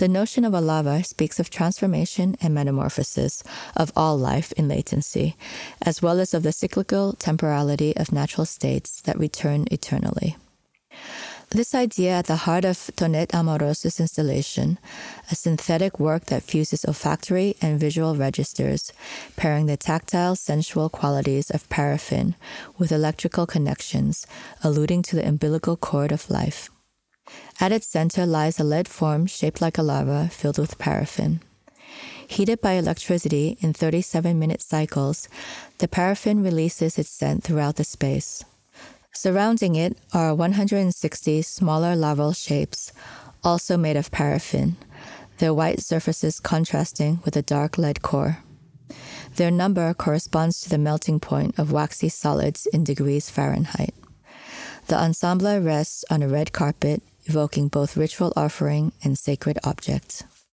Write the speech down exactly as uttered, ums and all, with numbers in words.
The notion of a lava speaks of transformation and metamorphosis of all life in latency, as well as of the cyclical temporality of natural states that return eternally. This idea at the heart of Tonet Amoros's installation, a synthetic work that fuses olfactory and visual registers, pairing the tactile, sensual qualities of paraffin with electrical connections, alluding to the umbilical cord of life. At its center lies a lead form shaped like a lava filled with paraffin. Heated by electricity in thirty-seven minute cycles, the paraffin releases its scent throughout the space. Surrounding it are one hundred sixty smaller larval shapes, also made of paraffin, their white surfaces contrasting with a dark lead core. Their number corresponds to the melting point of waxy solids in degrees Fahrenheit. The ensemble rests on a red carpet, evoking both ritual offering and sacred object.